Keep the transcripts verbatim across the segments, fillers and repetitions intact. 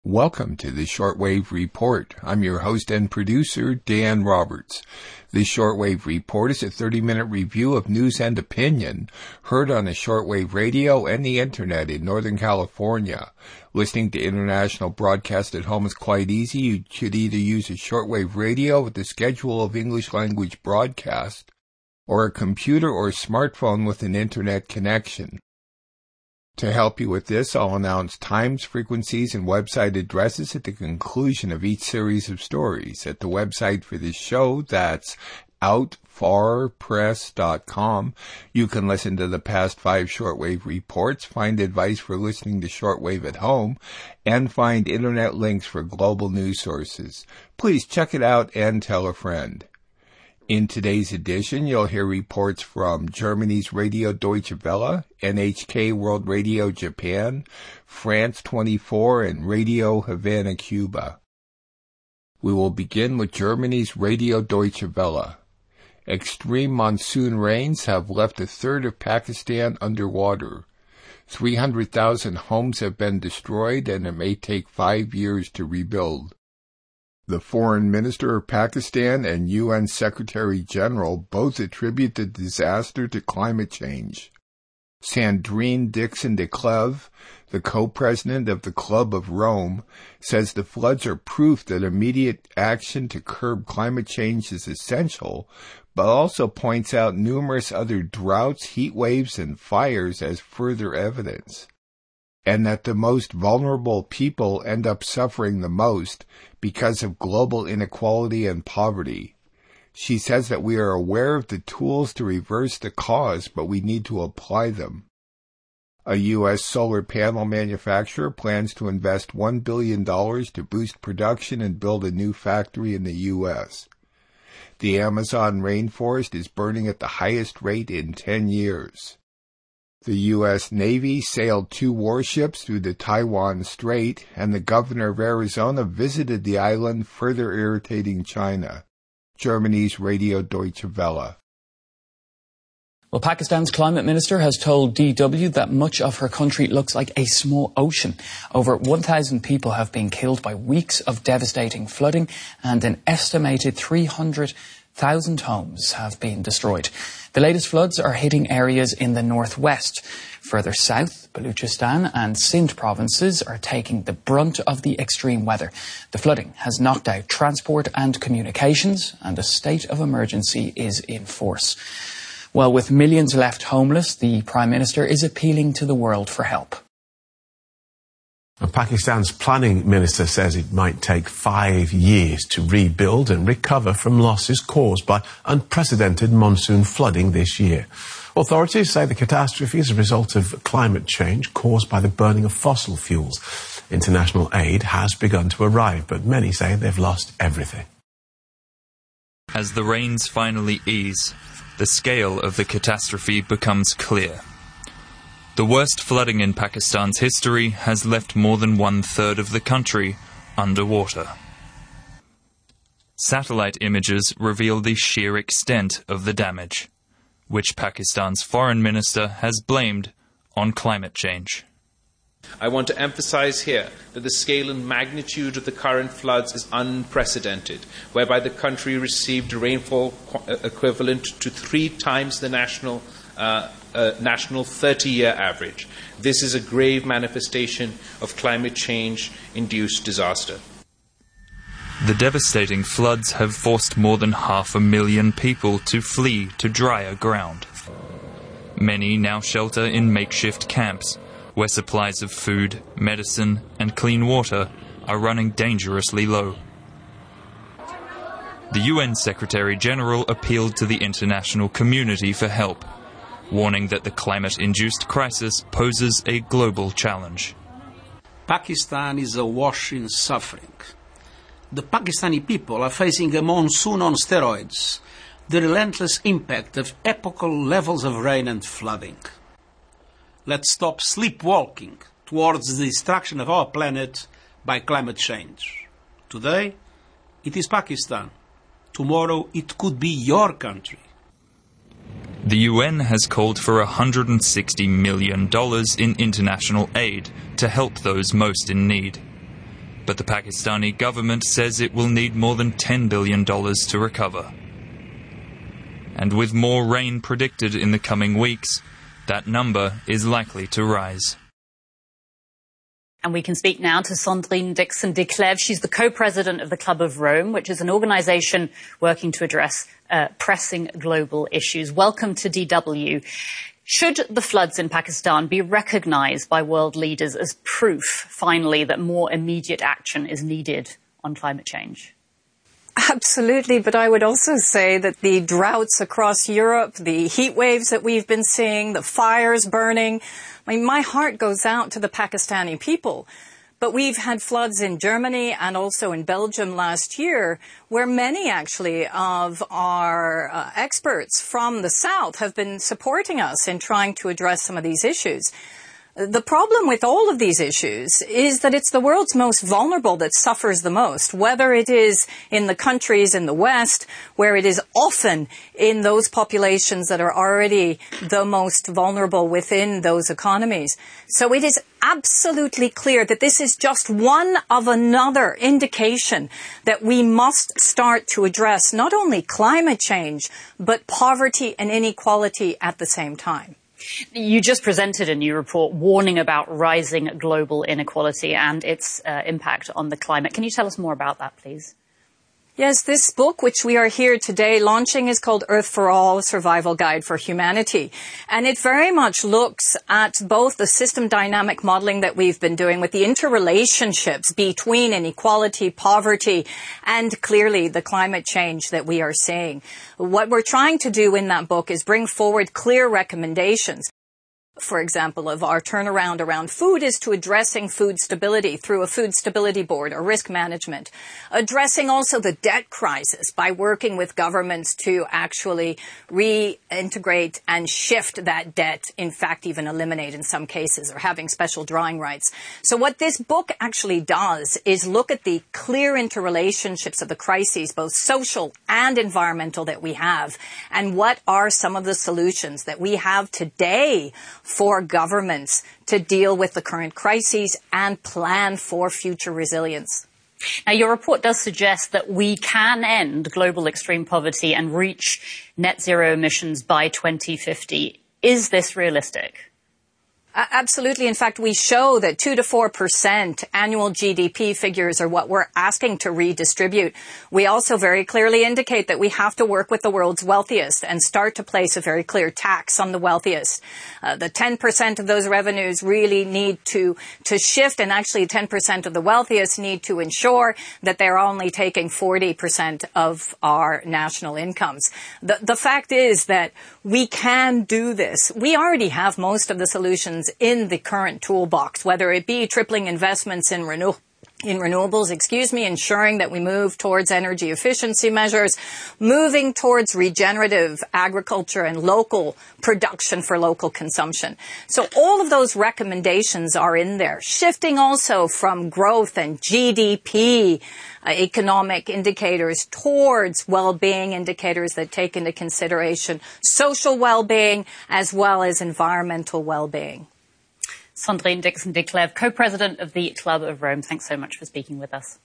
Welcome to the Shortwave Report. I'm your host and producer, Dan Roberts. The Shortwave Report is a thirty-minute review of news and opinion heard on the shortwave radio and the internet in Northern California. Listening to international broadcast at home is quite easy. You should either use a shortwave radio with a schedule of English language broadcast or a computer or smartphone with an internet connection. To help you with this, I'll announce times, frequencies, and website addresses at the conclusion of each series of stories. At the website for this show, that's out far press dot com, you can listen to the past five shortwave reports, find advice for listening to shortwave at home, and find internet links for global news sources. Please check it out and tell a friend. In today's edition, you'll hear reports from Germany's Radio Deutsche Welle, N H K World Radio Japan, France twenty-four, and Radio Havana, Cuba. We will begin with Germany's Radio Deutsche Welle. Extreme monsoon rains have left a third of Pakistan underwater. three hundred thousand homes have been destroyed, and it may take five years to rebuild. The Foreign Minister of Pakistan and U N Secretary General both attribute the disaster to climate change. Sandrine Dixon de Cleve, the co-president of the Club of Rome, says the floods are proof that immediate action to curb climate change is essential, but also points out numerous other droughts, heat waves, and fires as further evidence, and that the most vulnerable people end up suffering the most because of global inequality and poverty. She says that we are aware of the tools to reverse the cause, but we need to apply them. A U S solar panel manufacturer plans to invest one billion dollars to boost production and build a new factory in the U S. The Amazon rainforest is burning at the highest rate in ten years. The U S Navy sailed two warships through the Taiwan Strait, and the governor of Arizona visited the island, further irritating China. Germany's Radio Deutsche Welle. Well, Pakistan's climate minister has told D W that much of her country looks like a small ocean. Over one thousand people have been killed by weeks of devastating flooding, and an estimated three hundred thousand homes have been destroyed. The latest floods are hitting areas in the northwest. Further south, Baluchistan and Sindh provinces are taking the brunt of the extreme weather. The flooding has knocked out transport and communications, and a state of emergency is in force. Well, with millions left homeless, the Prime Minister is appealing to the world for help. Pakistan's planning minister says it might take five years to rebuild and recover from losses caused by unprecedented monsoon flooding this year. Authorities say the catastrophe is a result of climate change caused by the burning of fossil fuels. International aid has begun to arrive, but many say they've lost everything. As the rains finally ease, the scale of the catastrophe becomes clear. The worst flooding in Pakistan's history has left more than one-third of the country underwater. Satellite images reveal the sheer extent of the damage, which Pakistan's foreign minister has blamed on climate change. I want to emphasize here that the scale and magnitude of the current floods is unprecedented, whereby the country received a rainfall equivalent to three times the national uh, uh, national thirty-year average. This is a grave manifestation of climate change-induced disaster. The devastating floods have forced more than half a million people to flee to drier ground. Many now shelter in makeshift camps, where supplies of food, medicine, and clean water are running dangerously low. The U N Secretary-General appealed to the international community for help, warning that the climate-induced crisis poses a global challenge. Pakistan is awash in suffering. The Pakistani people are facing a monsoon on steroids, the relentless impact of epochal levels of rain and flooding. Let's stop sleepwalking towards the destruction of our planet by climate change. Today, it is Pakistan. Tomorrow, it could be your country. The U N has called for one hundred sixty million dollars in international aid to help those most in need. but the Pakistani government says it will need more than ten billion dollars to recover. And with more rain predicted in the coming weeks, that number is likely to rise. And we can speak now to Sandrine Dixon de Clèves. She's the co-president of the Club of Rome, which is an organisation working to address uh, pressing global issues. Welcome to D W. Should the floods in Pakistan be recognised by world leaders as proof, finally, that more immediate action is needed on climate change? Absolutely, but I would also say that the droughts across Europe, the heat waves that we've been seeing, the fires burning, I mean, my heart goes out to the Pakistani people. But we've had floods in Germany and also in Belgium last year, where many actually of our uh, experts from the south have been supporting us in trying to address some of these issues. The problem with all of these issues is that it's the world's most vulnerable that suffers the most, whether it is in the countries in the West, where it is often in those populations that are already the most vulnerable within those economies. So it is absolutely clear that this is just one of another indication that we must start to address not only climate change, but poverty and inequality at the same time. You just presented a new report warning about rising global inequality and its uh, impact on the climate. Can you tell us more about that, please? Yes, this book, which we are here today launching, is called Earth for All, Survival Guide for Humanity. And it very much looks at both the system dynamic modeling that we've been doing with the interrelationships between inequality, poverty, and clearly the climate change that we are seeing. What we're trying to do in that book is bring forward clear recommendations. For example, of our turnaround around food is to addressing food stability through a food stability board or risk management. Addressing also the debt crisis by working with governments to actually reintegrate and shift that debt, in fact, even eliminate in some cases, or having special drawing rights. So what this book actually does is look at the clear interrelationships of the crises, both social and environmental, that we have, and what are some of the solutions that we have today for governments to deal with the current crises and plan for future resilience. Now, your report does suggest that we can end global extreme poverty and reach net zero emissions by twenty fifty. Is this realistic? Absolutely. In fact, we show that two to four percent annual G D P figures are what we're asking to redistribute. We also very clearly indicate that we have to work with the world's wealthiest and start to place a very clear tax on the wealthiest. Uh, the ten percent of those revenues really need to, to shift, and actually ten percent of the wealthiest need to ensure that they're only taking forty percent of our national incomes. The, the fact is that we can do this. We already have most of the solutions in the current toolbox, whether it be tripling investments in renew- in renewables, excuse me, ensuring that we move towards energy efficiency measures, moving towards regenerative agriculture and local production for local consumption. So all of those recommendations are in there. Shifting also from growth and G D P uh, economic indicators towards well-being indicators that take into consideration social well-being as well as environmental well-being. Sandrine Dixon de Clèves, co-president of the Club of Rome. Thanks so much for speaking with us.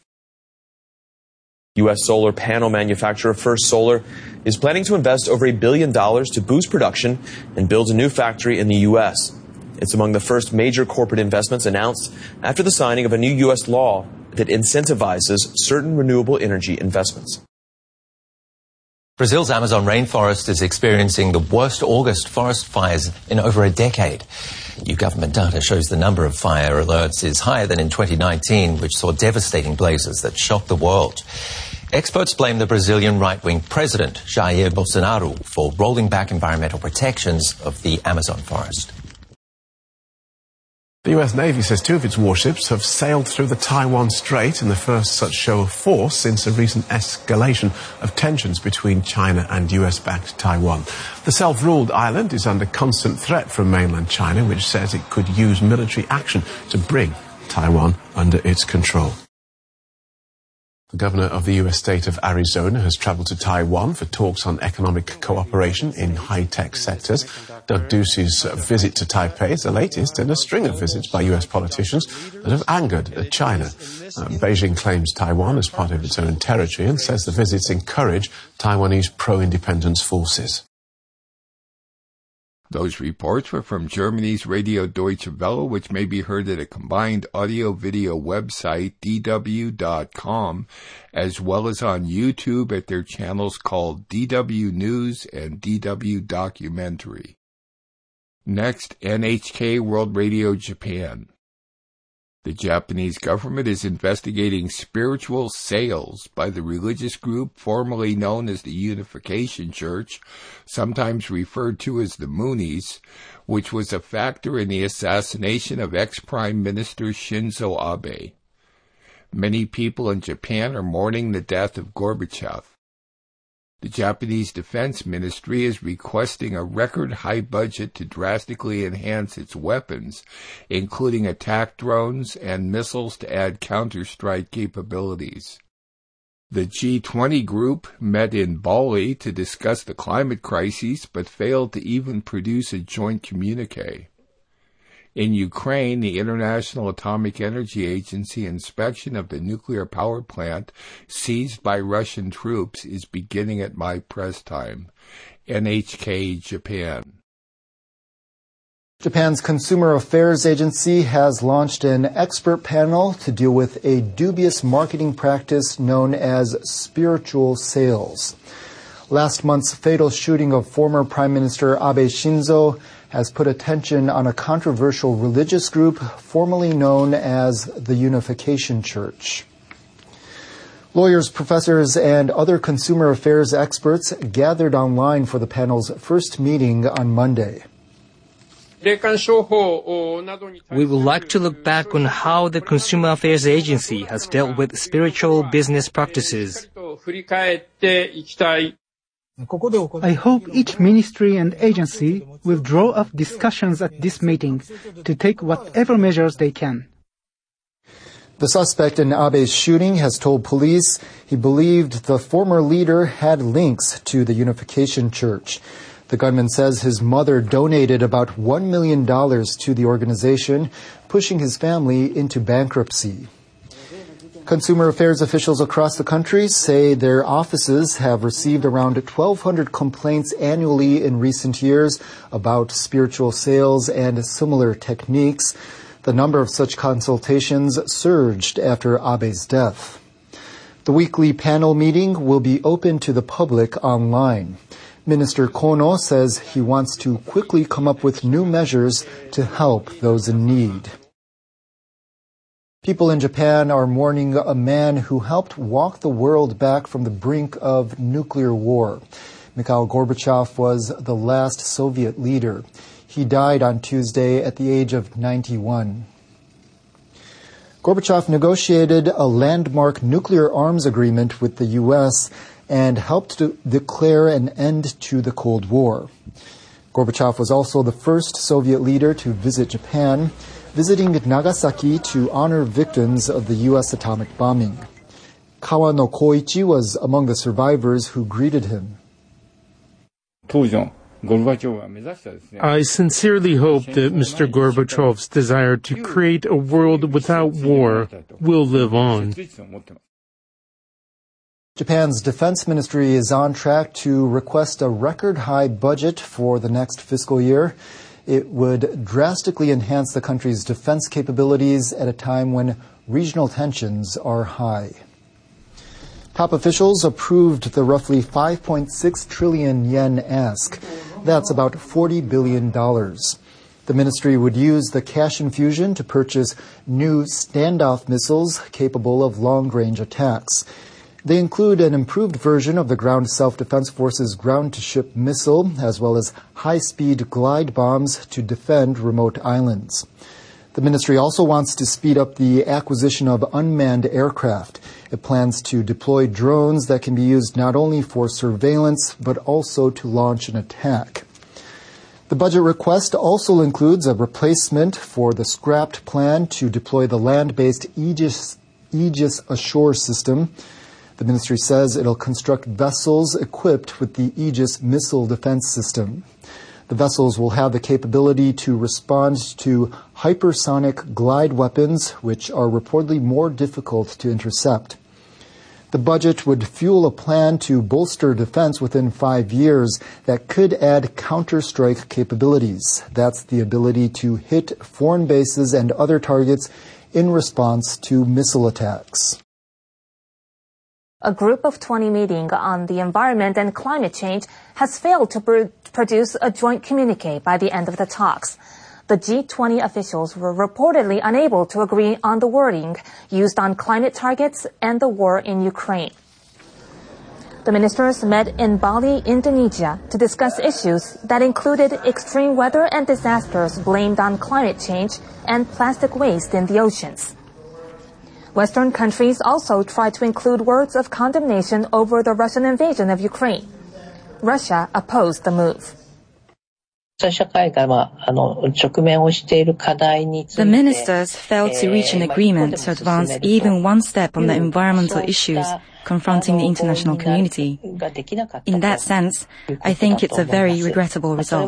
U S solar panel manufacturer First Solar is planning to invest over a billion dollars to boost production and build a new factory in the U S. It's among the first major corporate investments announced after the signing of a new U S law that incentivizes certain renewable energy investments. Brazil's Amazon rainforest is experiencing the worst August forest fires in over a decade. New government data shows the number of fire alerts is higher than in twenty nineteen, which saw devastating blazes that shocked the world. Experts blame the Brazilian right-wing president, Jair Bolsonaro, for rolling back environmental protections of the Amazon forest. The U S Navy says two of its warships have sailed through the Taiwan Strait in the first such show of force since a recent escalation of tensions between China and U S-backed Taiwan. The self-ruled island is under constant threat from mainland China, which says it could use military action to bring Taiwan under its control. The governor of the U S state of Arizona has traveled to Taiwan for talks on economic cooperation in high-tech sectors. Doug Ducey's visit to Taipei is the latest in a string of visits by U S politicians that have angered China. Um, Beijing claims Taiwan as part of its own territory and says the visits encourage Taiwanese pro-independence forces. Those reports were from Germany's Radio Deutsche Welle, which may be heard at a combined audio-video website, d w dot com, as well as on YouTube at their channels called D W News and D W Documentary. Next, N H K World Radio Japan. The Japanese government is investigating spiritual sales by the religious group formerly known as the Unification Church, sometimes referred to as the Moonies, which was a factor in the assassination of ex-Prime Minister Shinzo Abe. Many people in Japan are mourning the death of Gorbachev. The Japanese Defense Ministry is requesting a record-high budget to drastically enhance its weapons, including attack drones and missiles to add counter-strike capabilities. The G twenty group met in Bali to discuss the climate crisis, but failed to even produce a joint communique. In Ukraine, the International Atomic Energy Agency inspection of the nuclear power plant seized by Russian troops is beginning at my press time. N H K Japan. Japan's Consumer Affairs Agency has launched an expert panel to deal with a dubious marketing practice known as spiritual sales. Last month's fatal shooting of former Prime Minister Abe Shinzo has put attention on a controversial religious group formerly known as the Unification Church. Lawyers, professors, and other consumer affairs experts gathered online for the panel's first meeting on Monday. We would like to look back on how the Consumer Affairs Agency has dealt with spiritual business practices. I hope each ministry and agency will draw up discussions at this meeting to take whatever measures they can. The suspect in Abe's shooting has told police he believed the former leader had links to the Unification Church. The gunman says his mother donated about one million dollars to the organization, pushing his family into bankruptcy. Consumer affairs officials across the country say their offices have received around twelve hundred complaints annually in recent years about spiritual sales and similar techniques. The number of such consultations surged after Abe's death. The weekly panel meeting will be open to the public online. Minister Kono says he wants to quickly come up with new measures to help those in need. People in Japan are mourning a man who helped walk the world back from the brink of nuclear war. Mikhail Gorbachev was the last Soviet leader. He died on Tuesday at the age of ninety-one. Gorbachev negotiated a landmark nuclear arms agreement with the U S and helped to declare an end to the Cold War. Gorbachev was also the first Soviet leader to visit Japan, visiting Nagasaki to honor victims of the U S atomic bombing. Kawano Koichi was among the survivors who greeted him. I sincerely hope that Mister Gorbachev's desire to create a world without war will live on. Japan's defense ministry is on track to request a record-high budget for the next fiscal year. It would drastically enhance the country's defense capabilities at a time when regional tensions are high. Top officials approved the roughly five point six trillion yen ask. That's about forty billion dollars. The ministry would use the cash infusion to purchase new standoff missiles capable of long-range attacks. They include an improved version of the Ground Self-Defense Force's ground-to-ship missile, as well as high-speed glide bombs to defend remote islands. The ministry also wants to speed up the acquisition of unmanned aircraft. It plans to deploy drones that can be used not only for surveillance, but also to launch an attack. The budget request also includes a replacement for the scrapped plan to deploy the land-based Aegis, Aegis Ashore system. The ministry says it'll construct vessels equipped with the Aegis missile defense system. The vessels will have the capability to respond to hypersonic glide weapons, which are reportedly more difficult to intercept. The budget would fuel a plan to bolster defense within five years that could add counter-strike capabilities. That's the ability to hit foreign bases and other targets in response to missile attacks. A group of twenty meeting on the environment and climate change has failed to pr- produce a joint communique by the end of the talks. The G twenty officials were reportedly unable to agree on the wording used on climate targets and the war in Ukraine. The ministers met in Bali, Indonesia, to discuss issues that included extreme weather and disasters blamed on climate change and plastic waste in the oceans. Western countries also tried to include words of condemnation over the Russian invasion of Ukraine. Russia opposed the move. The ministers failed to reach an agreement to advance even one step on the environmental issues confronting the international community. In that sense, I think it's a very regrettable result.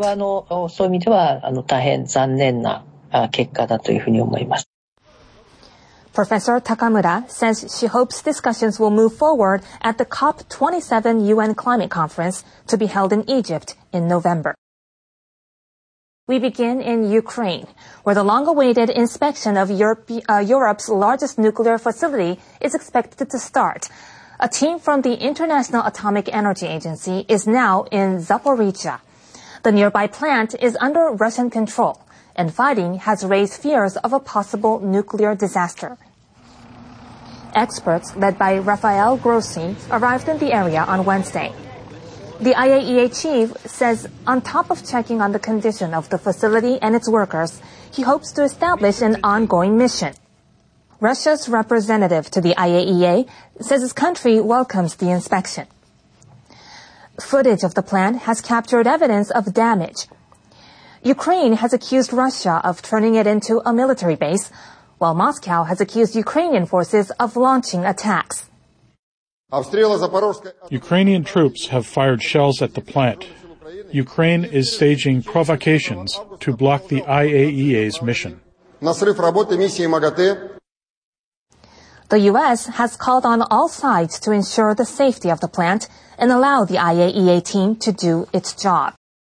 Professor Takamura says she hopes discussions will move forward at the COP twenty-seven U N Climate Conference to be held in Egypt in November. We begin in Ukraine, where the long-awaited inspection of Europe, uh, Europe's largest nuclear facility is expected to start. A team from the International Atomic Energy Agency is now in Zaporizhzhia. The nearby plant is under Russian control, and fighting has raised fears of a possible nuclear disaster. Experts led by Rafael Grossi arrived in the area on Wednesday. The I A E A chief says on top of checking on the condition of the facility and its workers, he hopes to establish an ongoing mission. Russia's representative to the I A E A says his country welcomes the inspection. Footage of the plant has captured evidence of damage. Ukraine has accused Russia of turning it into a military base, while Moscow has accused Ukrainian forces of launching attacks. Ukrainian troops have fired shells at the plant. Ukraine is staging provocations to block the I A E A's mission. The U S has called on all sides to ensure the safety of the plant and allow the I A E A team to do its job.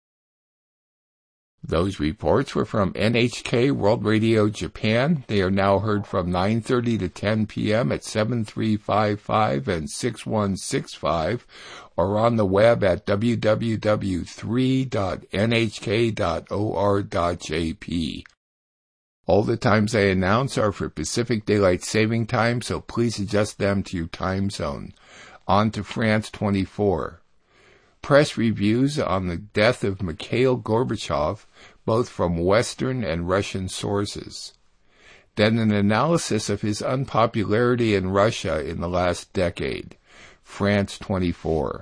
Those reports were from N H K World Radio Japan. They are now heard from nine thirty to ten p.m. at seven three five five and six one six five, or on the web at w w w dot three dot n h k dot o r dot j p. All the times I announce are for Pacific Daylight Saving Time, so please adjust them to your time zone. On to France twenty-four. Press reviews on the death of Mikhail Gorbachev, both from Western and Russian sources. Then an analysis of his unpopularity in Russia in the last decade. France twenty-four.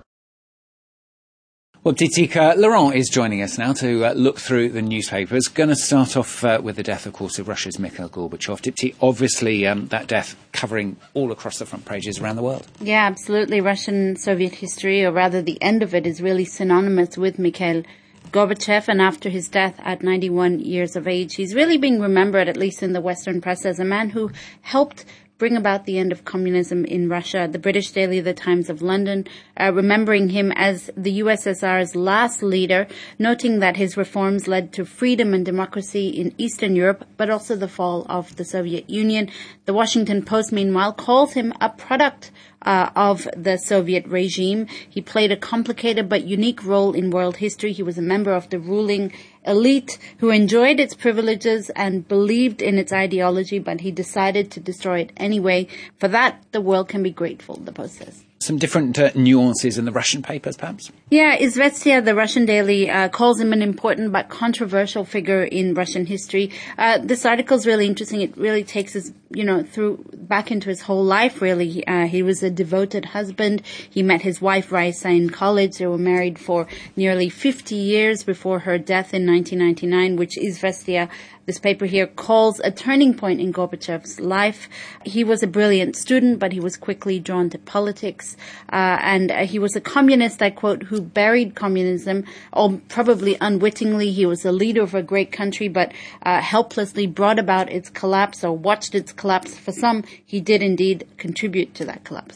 Well, Titika, Laurent is joining us now to uh, look through the newspapers. Going to start off uh, with the death, of course, of Russia's Mikhail Gorbachev. Dipti, obviously, um, that death covering all across the front pages around the world. Yeah, absolutely. Russian Soviet history, or rather the end of it, is really synonymous with Mikhail Gorbachev. And after his death at ninety-one years of age, he's really being remembered, at least in the Western press, as a man who helped bring about the end of communism in Russia. The British daily The Times of London, uh, remembering him as the U S S R's last leader, noting that his reforms led to freedom and democracy in Eastern Europe, but also the fall of the Soviet Union. The Washington Post, meanwhile, calls him a product Uh, of the Soviet regime. He played a complicated but unique role in world history. He was a member of the ruling elite who enjoyed its privileges and believed in its ideology, but he decided to destroy it anyway. For that, the world can be grateful, the Post says. Some different uh, nuances in the Russian papers, perhaps? Yeah, Izvestia, the Russian daily, uh, calls him an important but controversial figure in Russian history. Uh, this article is really interesting. It really takes us, you know, through back into his whole life, really. Uh, he was a devoted husband. He met his wife, Raisa, in college. They were married for nearly fifty years before her death in nineteen ninety-nine, which Izvestia This paper here calls a turning point in Gorbachev's life. He was a brilliant student, but he was quickly drawn to politics. Uh, and uh, he was a communist, I quote, who buried communism, or probably unwittingly. He was a leader of a great country, but uh, helplessly brought about its collapse or watched its collapse. For some, he did indeed contribute to that collapse.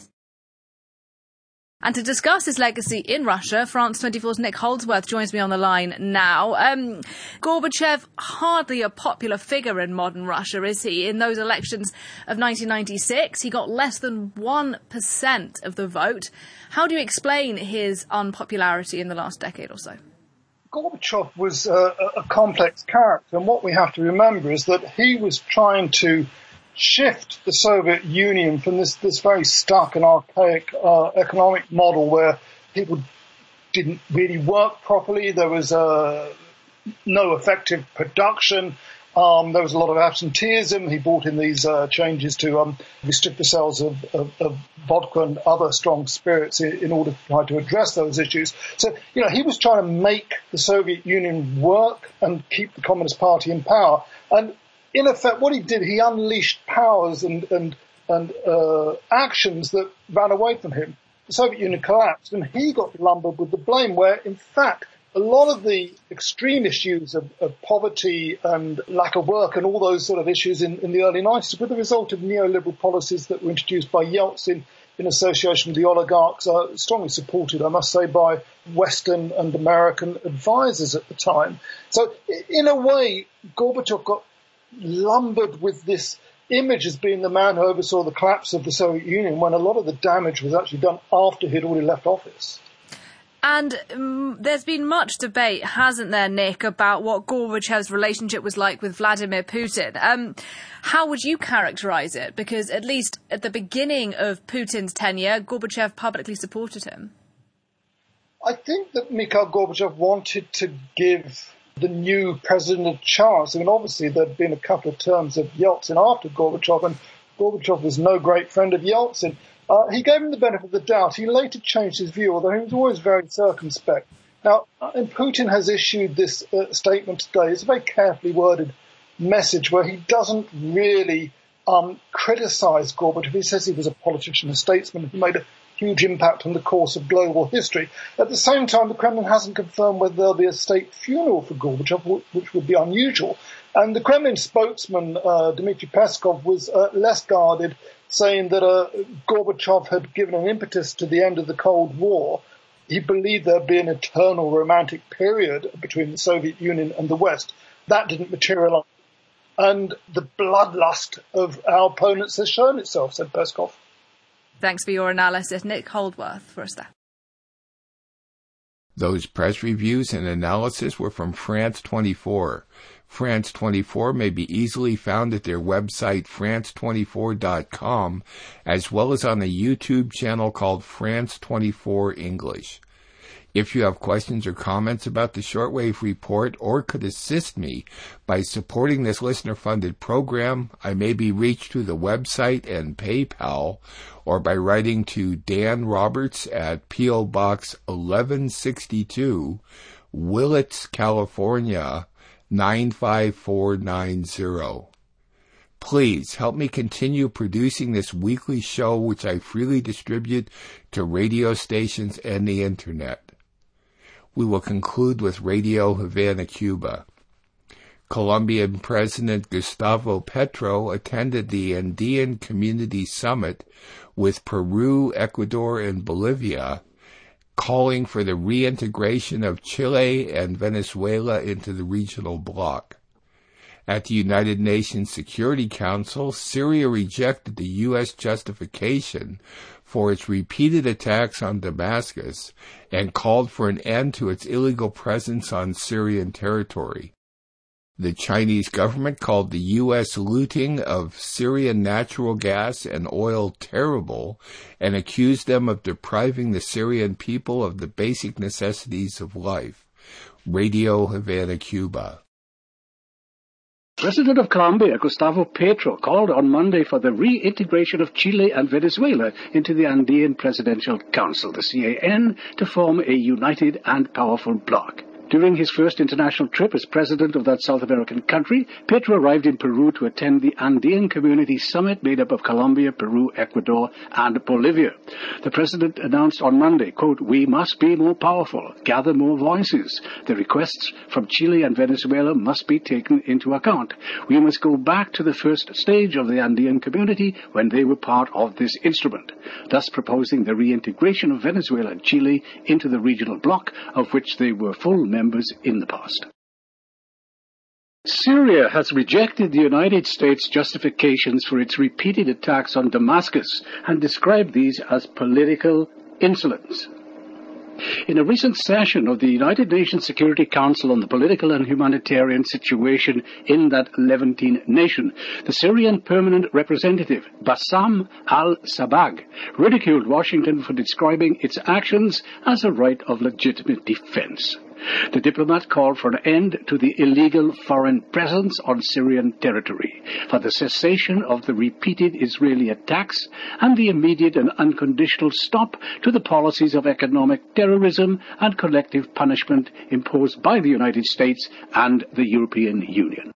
And to discuss his legacy in Russia, France twenty-four's Nick Holdsworth joins me on the line now. Um, Gorbachev, hardly a popular figure in modern Russia, is he? In those elections of nineteen ninety-six, he got less than one percent of the vote. How do you explain his unpopularity in the last decade or so? Gorbachev was a, a complex character, and what we have to remember is that he was trying to shift the Soviet Union from this, this very stuck and archaic uh, economic model where people didn't really work properly. There was uh, no effective production. Um, there was a lot of absenteeism. He brought in these uh, changes to um, restrict the sales of, of, of vodka and other strong spirits in, in order to try to address those issues. So, you know, he was trying to make the Soviet Union work and keep the Communist Party in power. And in effect, what he did, he unleashed powers and and, and uh, actions that ran away from him. The Soviet Union collapsed, and he got lumbered with the blame, where, in fact, a lot of the extreme issues of, of poverty and lack of work and all those sort of issues in, in the early nineties were the result of neoliberal policies that were introduced by Yeltsin in association with the oligarchs, uh, strongly supported, I must say, by Western and American advisors at the time. So, in a way, Gorbachev got lumbered with this image as being the man who oversaw the collapse of the Soviet Union, when a lot of the damage was actually done after he'd already left office. And um, there's been much debate, hasn't there, Nick, about what Gorbachev's relationship was like with Vladimir Putin. Um, how would you characterise it? Because at least at the beginning of Putin's tenure, Gorbachev publicly supported him. I think that Mikhail Gorbachev wanted to give the new president a chance. I mean, obviously, there'd been a couple of terms of Yeltsin after Gorbachev, and Gorbachev was no great friend of Yeltsin. Uh, he gave him the benefit of the doubt. He later changed his view, although he was always very circumspect. Now, and Putin has issued this uh, statement today. It's a very carefully worded message where he doesn't really um, criticize Gorbachev. He says he was a politician, a statesman who made a huge impact on the course of global history. At the same time, the Kremlin hasn't confirmed whether there'll be a state funeral for Gorbachev, which would be unusual. And the Kremlin spokesman, uh, Dmitry Peskov, was uh, less guarded, saying that uh, Gorbachev had given an impetus to the end of the Cold War. He believed there'd be an eternal romantic period between the Soviet Union and the West. That didn't materialize. And the bloodlust of our opponents has shown itself, said Peskov. Thanks for your analysis. Nick Holdsworth for us there. Those press reviews and analysis were from France twenty-four. France twenty-four may be easily found at their website france twenty-four dot com, as well as on a YouTube channel called France twenty-four English. If you have questions or comments about the Shortwave Report or could assist me by supporting this listener-funded program, I may be reached through the website and PayPal, or by writing to Dan Roberts at P O Box eleven sixty-two, Willits, California, nine five four nine zero. Please help me continue producing this weekly show, which I freely distribute to radio stations and the Internet. We will conclude with Radio Havana, Cuba. Colombian President Gustavo Petro attended the Andean Community Summit with Peru, Ecuador, and Bolivia, calling for the reintegration of Chile and Venezuela into the regional bloc. At the United Nations Security Council, Syria rejected the U S justification for its repeated attacks on Damascus and called for an end to its illegal presence on Syrian territory. The Chinese government called the U S looting of Syrian natural gas and oil terrible and accused them of depriving the Syrian people of the basic necessities of life. Radio Havana, Cuba. President of Colombia, Gustavo Petro, called on Monday for the reintegration of Chile and Venezuela into the Andean Presidential Council, the C A N, to form a united and powerful bloc. During his first international trip as president of that South American country, Petro arrived in Peru to attend the Andean Community Summit made up of Colombia, Peru, Ecuador, and Bolivia. The president announced on Monday, quote, "We must be more powerful, gather more voices. The requests from Chile and Venezuela must be taken into account. We must go back to the first stage of the Andean community when they were part of this instrument," thus proposing the reintegration of Venezuela and Chile into the regional bloc of which they were full members members in the past. Syria has rejected the United States' justifications for its repeated attacks on Damascus and described these as political insolence. In a recent session of the United Nations Security Council on the political and humanitarian situation in that Levantine nation, the Syrian permanent representative, Bassam al-Sabag, ridiculed Washington for describing its actions as a right of legitimate defense. The diplomat called for an end to the illegal foreign presence on Syrian territory, for the cessation of the repeated Israeli attacks, and the immediate and unconditional stop to the policies of economic terrorism and collective punishment imposed by the United States and the European Union.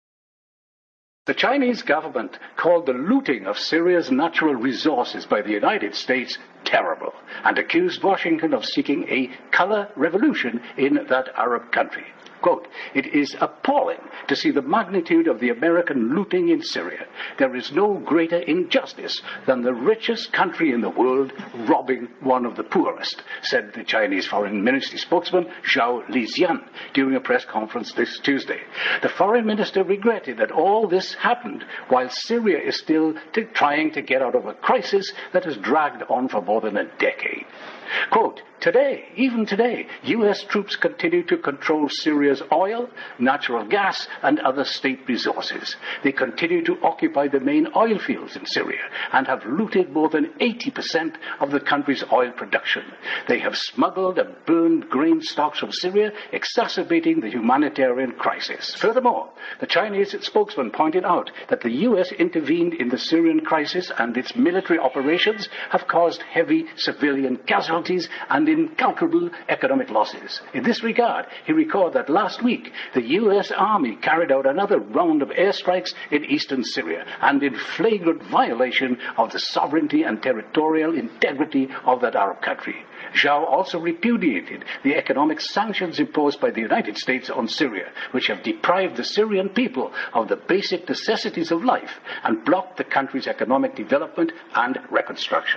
The Chinese government called the looting of Syria's natural resources by the United States terrible and accused Washington of seeking a color revolution in that Arab country. Quote, "It is appalling to see the magnitude of the American looting in Syria. There is no greater injustice than the richest country in the world robbing one of the poorest," said the Chinese Foreign Ministry spokesman Zhao Lijian during a press conference this Tuesday. The foreign minister regretted that all this happened while Syria is still t- trying to get out of a crisis that has dragged on for more than a decade. Quote, "Today, even today, U S troops continue to control Syria's oil, natural gas, and other state resources. They continue to occupy the main oil fields in Syria and have looted more than eighty percent of the country's oil production. They have smuggled and burned grain stocks from Syria, exacerbating the humanitarian crisis. Furthermore, the Chinese spokesman pointed out that the U S intervened in the Syrian crisis and its military operations have caused heavy civilian casualties and incalculable economic losses. In this regard, he recalled that last week, the U S Army carried out another round of airstrikes in eastern Syria, and in flagrant violation of the sovereignty and territorial integrity of that Arab country. Zhao also repudiated the economic sanctions imposed by the United States on Syria, which have deprived the Syrian people of the basic necessities of life and blocked the country's economic development and reconstruction.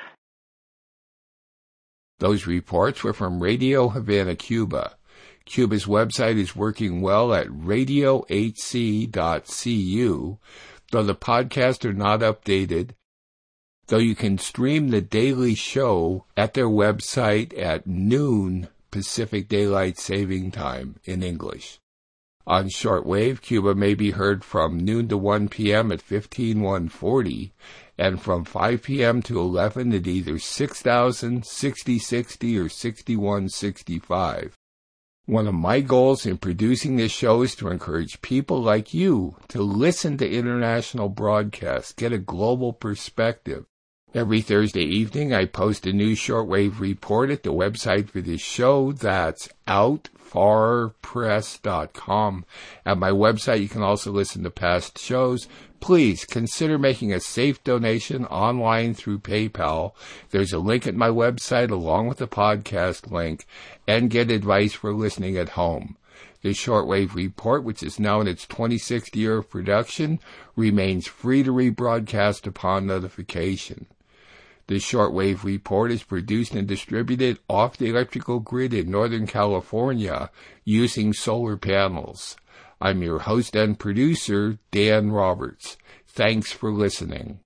Those reports were from Radio Havana, Cuba. Cuba's website is working well at radio h c dot c u, though the podcasts are not updated, though you can stream the daily show at their website at noon Pacific Daylight Saving Time in English. On shortwave, Cuba may be heard from noon to one p.m. at fifteen one forty, and from five p.m. to eleven at either six thousand, sixty sixty, or sixty-one sixty-five. One of my goals in producing this show is to encourage people like you to listen to international broadcasts, get a global perspective. Every Thursday evening, I post a new shortwave report at the website for this show. That's out far press dot com. At my website, you can also listen to past shows. Please consider making a safe donation online through PayPal. There's a link at my website along with the podcast link, and get advice for listening at home. The Shortwave Report, which is now in its twenty-sixth year of production, remains free to rebroadcast upon notification. The Shortwave Report is produced and distributed off the electrical grid in Northern California using solar panels. I'm your host and producer, Dan Roberts. Thanks for listening.